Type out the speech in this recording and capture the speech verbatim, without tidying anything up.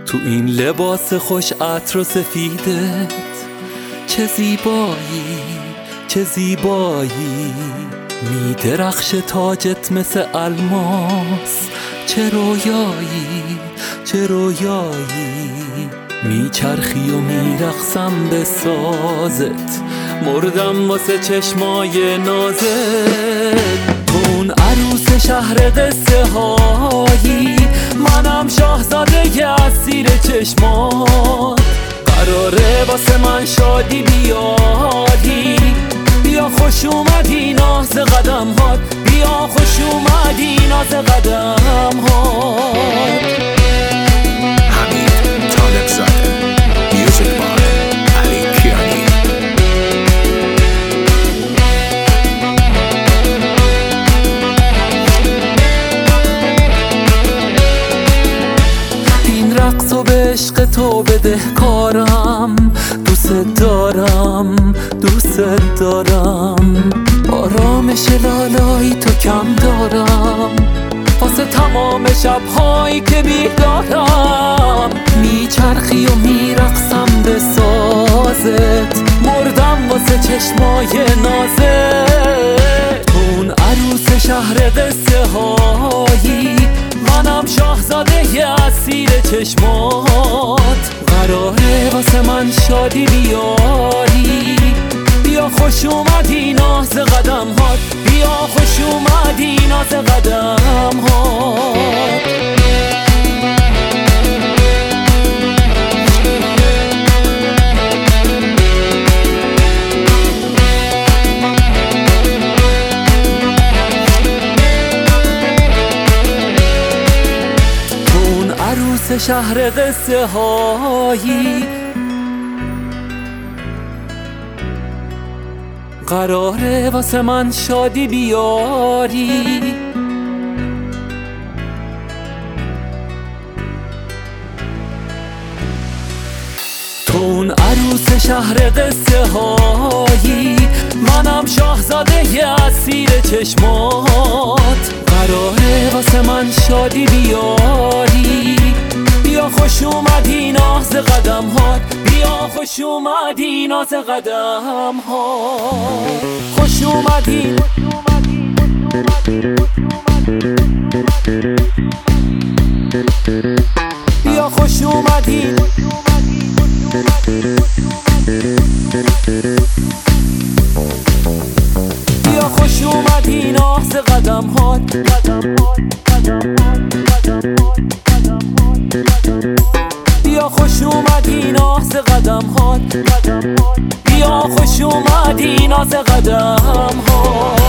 تو این لباس خوش عطر و سفیدت چه زیبایی، چه زیبایی، می درخش تاجت مثل الماس. چه رویایی، چه رویایی، می چرخی و می رقصم به سازت. مردم واسه چشمای نازت. تو اون عروس شهر قصه هایی، منم شاهزاده اسیر چشمات. قراره واسه من شادی بیاری، بیا خوش اومدی ناز قدم هات، بیا خوش اومدی ناز قدم هات. حمید طالب زاده، میوزیک بای علی کیانی. این رقص و به عشق تو بده کارم، دوست دارم، دوست دارم. آرامش لالایی تو کم دارم، واسه تمام شبهایی که بیدارم. میچرخی و میرقصم به سازت، مردم واسه چشمای نازت. تو اون عروس شهر قصه هایی، منم شاهزاده اسیر چشمات. قراره واسه من شادی بیاری، بیا خوش اومدی ناز قدم هات، بیا خوش اومدی ناز قدم هات. عروس شهر قصه هایی، قراره واسه من شادی بیاری. تو اون عروس شهر قصه هایی، منم شاهزاده اسیر چشمات. قراره واسه من شادی بیاری، بیا خوش اومدی ناز قدم هات، بیا خوش اومدی ناز قدم هات. خوش اومدی، بیا خوش اومدی، بیا خوش اومدی ناز قدم هات. بیا خوش اومدی ناز قدم هات، بیا خوش اومدی ناز قدم هات.